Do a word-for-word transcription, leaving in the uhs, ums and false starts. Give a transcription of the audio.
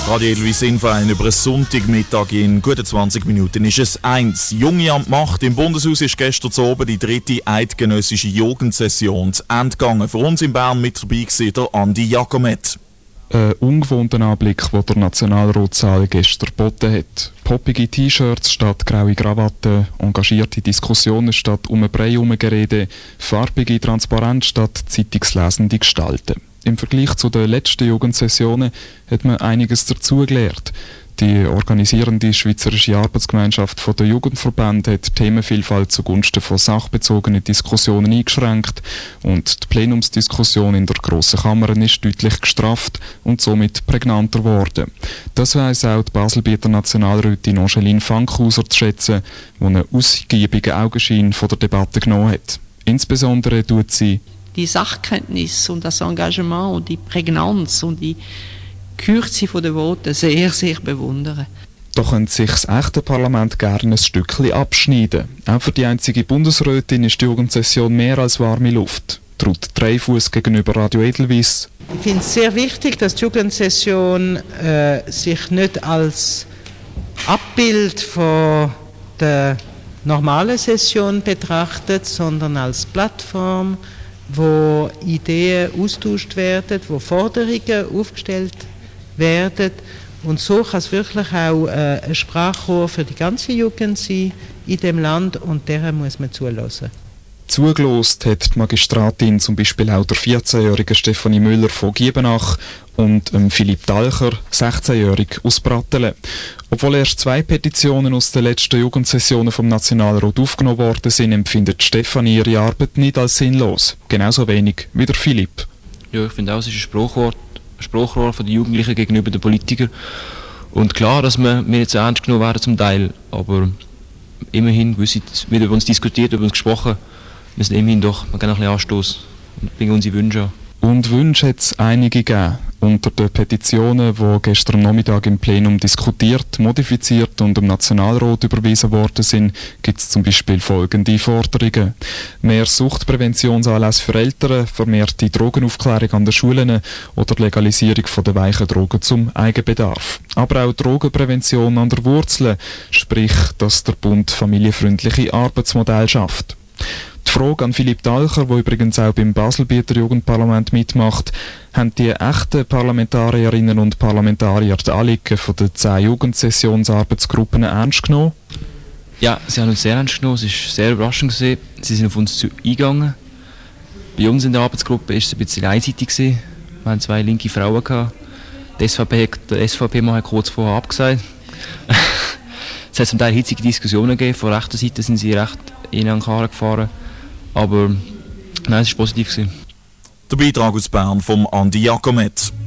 Radio Elvis Infein über einen Sonntagmittag in guten zwanzig Minuten ist es eins. Junge an die Macht. Im Bundeshaus ist gestern zu oben die dritte eidgenössische Jugendsession zu Ende gegangen. Für uns in Bern mit dabei war der Andi Jakomet. Ein ungewohnter Anblick, den der Nationalratssaal gestern geboten hat. Poppige T-Shirts statt graue Krawatten, engagierte Diskussionen statt um ein Brei herumgerede, farbige Transparente statt zeitungslesende Gestalten. Im Vergleich zu den letzten Jugendsessionen hat man einiges dazugelernt. Die organisierende Schweizerische Arbeitsgemeinschaft von der Jugendverbände hat die Themenvielfalt zugunsten von sachbezogenen Diskussionen eingeschränkt und die Plenumsdiskussion in der Grossen Kammer ist deutlich gestrafft und somit prägnanter geworden. Das weiss auch die Baselbieter Nationalrätin Angeline Fankhauser zu schätzen, die einen ausgiebigen Augenschein von der Debatte genommen hat. Insbesondere tut sie die Sachkenntnis und das Engagement und die Prägnanz und die Kürze der Worte sehr, sehr bewundern. Da könnte sich das echte Parlament gerne ein Stückchen abschneiden. Auch für die einzige Bundesrätin ist die Jugendsession mehr als warme Luft. Traut Dreifuss gegenüber Radio Edelweiss. Ich finde es sehr wichtig, dass die Jugendsession äh, sich nicht als Abbild von der normalen Session betrachtet, sondern als Plattform, wo Ideen austauscht werden, wo Forderungen aufgestellt werden. Und so kann es wirklich auch äh, ein Sprachrohr für die ganze Jugend sein in dem Land und der muss man zulassen. Zugelost hat die Magistratin zum Beispiel auch der vierzehnjährigen Stefanie Müller von Giebenach und ähm, Philipp Dalcher, sechzehnjährig aus Brattelen. Obwohl erst zwei Petitionen aus den letzten Jugendsessionen vom Nationalrat aufgenommen worden sind, empfindet Stefanie ihre Arbeit nicht als sinnlos. Genauso wenig wie der Philipp. Ja, ich finde auch, es ist ein Spruchrohr, ein Spruchrohr von den Jugendlichen gegenüber den Politikern. Und klar, dass wir, wir jetzt ernst genommen werden zum Teil, aber immerhin wird über uns diskutiert, über uns gesprochen. Wir sind immerhin doch, wir geben ein bisschen Anstoß und bringen unsere Wünsche an. Und Wünsche hat es einige gegeben. Unter den Petitionen, die gestern Nachmittag im Plenum diskutiert, modifiziert und im Nationalrat überwiesen worden sind, gibt es zum Beispiel folgende Forderungen. Mehr Suchtpräventionsanlässe für Eltern, vermehrte Drogenaufklärung an den Schulen oder Legalisierung von der weichen Drogen zum Eigenbedarf. Aber auch Drogenprävention an der Wurzel, sprich, dass der Bund familienfreundliche Arbeitsmodelle schafft. Die Frage an Philipp Dalcher, der übrigens auch beim Baselbieter Jugendparlament mitmacht, haben die echten Parlamentarierinnen und Parlamentarier die Anliegen von den zehn Jugendsessionsarbeitsgruppen ernst genommen? Ja, sie haben uns sehr ernst genommen. Es war sehr überraschend gewesen. Sie sind auf uns eingegangen. Bei uns in der Arbeitsgruppe war es ein bisschen einseitig gewesen. Wir hatten zwei linke Frauen gehabt. Die S V P, der S V P-Mann hat kurz vorher abgesagt. Es hat zum Teil hitzige Diskussionen gegeben. Von rechter Seite sind sie recht in Ankara gefahren. Aber nein, es war positiv gewesen. Der Beitrag aus Bern vom Andi Jakomet.